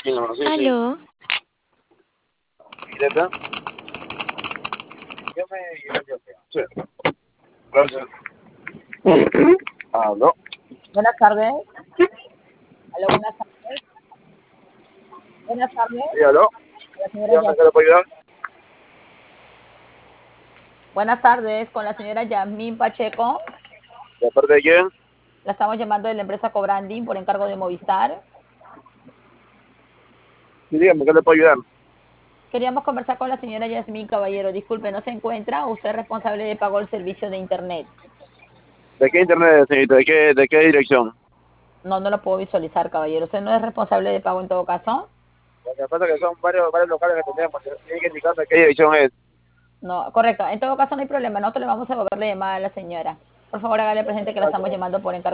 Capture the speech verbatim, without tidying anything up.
Sí, no, sí, sí. Aló, ¿Directa? Yo me... Sí. Gracias. Aló. Buenas tardes. Aló, buenas tardes. Buenas tardes. Sí, aló. La señora Dígame, Yas- ¿qué le puedo ayudar? Buenas tardes con la señora Yasmín Pacheco. ¿De parte de quién? La estamos llamando de la empresa Cobranding por encargo de Movistar. Sí, dígame, ¿qué le puedo ayudar? Queríamos conversar con la señora Yasmín Caballero. Disculpe, ¿no se encuentra? ¿Usted es responsable de pago del servicio de Internet? ¿De qué internet, señorita? ¿De qué, de qué dirección? No, no lo puedo visualizar, caballero. ¿Usted no es responsable de pago en todo caso? Lo que pasa es que son varios, varios locales que tenemos. Tienen que indicarme qué dirección es. No, correcto. En todo caso no hay problema. Nosotros le vamos a devolver la llamada a la señora. Por favor, hágale presente que la estamos Gracias. llamando por encargo.